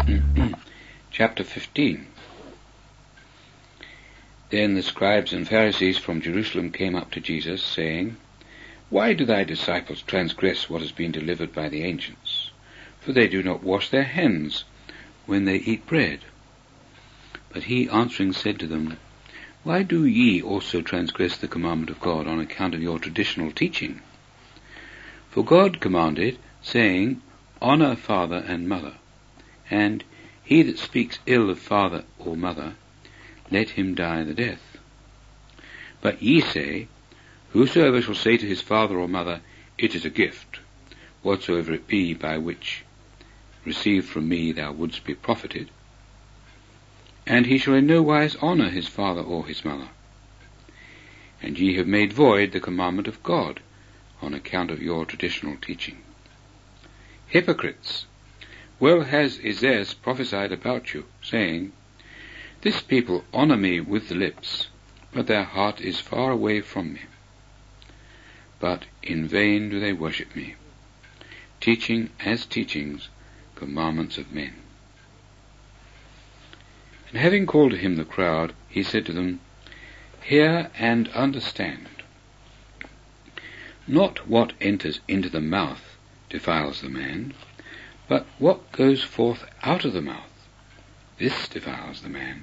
Chapter 15. Then the scribes and Pharisees from Jerusalem came up to Jesus, saying, "Why do thy disciples transgress what has been delivered by the ancients? For they do not wash their hands when they eat bread." But he answering said to them, "Why do ye also transgress the commandment of God on account of your traditional teaching? For God commanded, saying, Honour father and mother, and he that speaks ill of father or mother, let him die the death. But ye say, Whosoever shall say to his father or mother, It is a gift, whatsoever it be by which received from me thou wouldst be profited, and he shall in no wise honour his father or his mother. And ye have made void the commandment of God on account of your traditional teaching. Hypocrites! Well has Isaiah prophesied about you, saying, This people honour me with the lips, but their heart is far away from me. But in vain do they worship me, teaching as teachings commandments of men. And having called to him the crowd, he said to them, Hear and understand. Not what enters into the mouth defiles the man, but what goes forth out of the mouth, this defiles the man.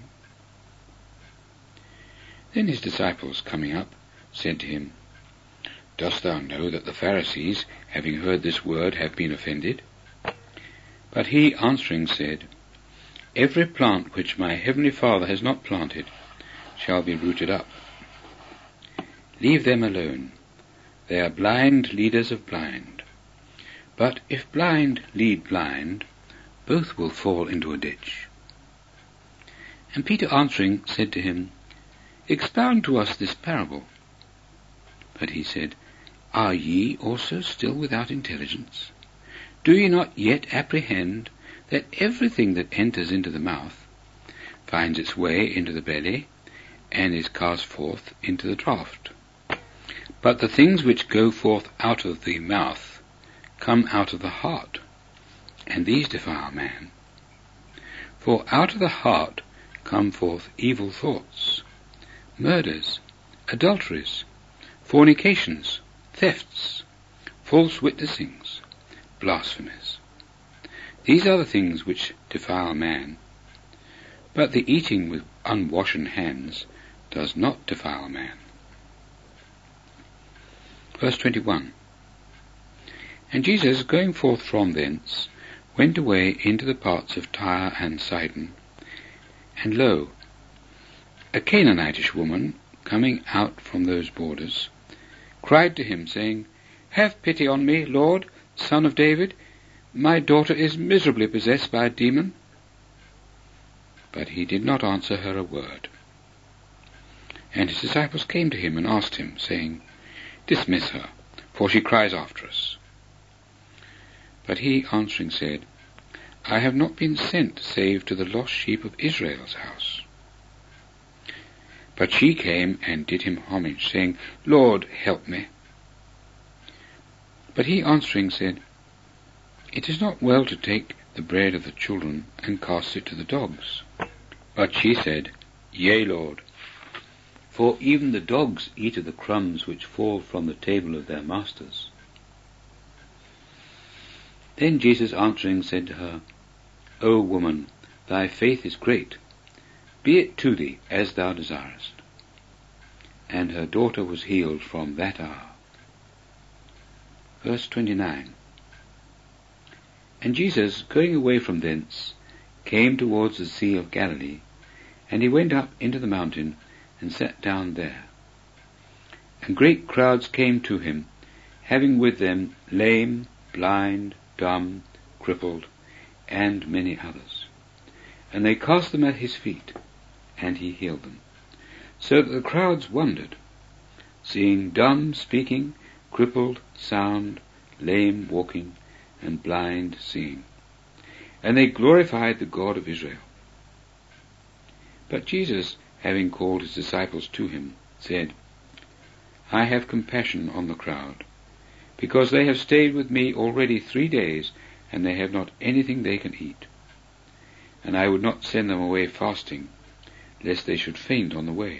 Then his disciples, coming up, said to him, Dost thou know that the Pharisees, having heard this word, have been offended? But he answering said, Every plant which my heavenly Father has not planted shall be rooted up. Leave them alone. They are blind leaders of blind. But if blind lead blind, both will fall into a ditch. And Peter answering said to him, Expound to us this parable. But he said, Are ye also still without intelligence? Do ye not yet apprehend that everything that enters into the mouth finds its way into the belly, and is cast forth into the draught? But the things which go forth out of the mouth come out of the heart, and these defile man. For out of the heart come forth evil thoughts, murders, adulteries, fornications, thefts, false witnessings, blasphemies. These are the things which defile man. But the eating with unwashen hands does not defile man. Verse 21. And Jesus, going forth from thence, went away into the parts of Tyre and Sidon. And lo, a Canaanitish woman, coming out from those borders, cried to him, saying, Have pity on me, Lord, Son of David. My daughter is miserably possessed by a demon. But he did not answer her a word. And his disciples came to him and asked him, saying, Dismiss her, for she cries after us. But he answering said, I have not been sent save to the lost sheep of Israel's house. But she came and did him homage, saying, Lord, help me. But he answering said, It is not well to take the bread of the children and cast it to the dogs. But she said, Yea, Lord, for even the dogs eat of the crumbs which fall from the table of their masters. Then Jesus answering said to her, O woman, thy faith is great. Be it to thee as thou desirest. And her daughter was healed from that hour. Verse 29. And Jesus, going away from thence, came towards the sea of Galilee, and he went up into the mountain, and sat down there. And great crowds came to him, having with them lame, blind, dumb, crippled, and many others. And they cast them at his feet, and he healed them. So that the crowds wondered, seeing dumb speaking, crippled sound, lame walking, and blind seeing. And they glorified the God of Israel. But Jesus, having called his disciples to him, said, I have compassion on the crowd, because they have stayed with me already 3 days, and they have not anything they can eat. and I would not send them away fasting, lest they should faint on the way.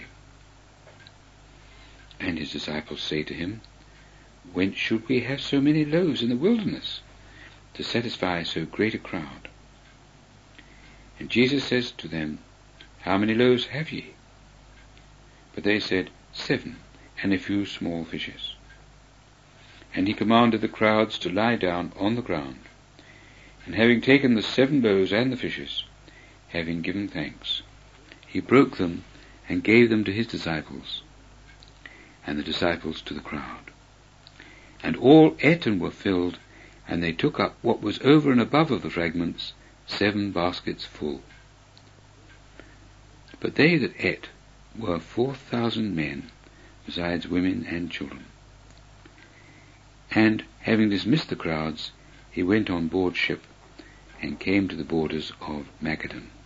And his disciples say to him, Whence should we have so many loaves in the wilderness, to satisfy so great a crowd? And Jesus says to them, How many loaves have ye? But they said, 7, and a few small fishes. And he commanded the crowds to lie down on the ground. And having taken the 7 loaves and the fishes, having given thanks, he broke them and gave them to his disciples, and the disciples to the crowd. And all ate and were filled, and they took up what was over and above of the fragments, 7 baskets full. But they that ate were 4,000 men, besides women and children. And having dismissed the crowds, he went on board ship, and came to the borders of Magadan.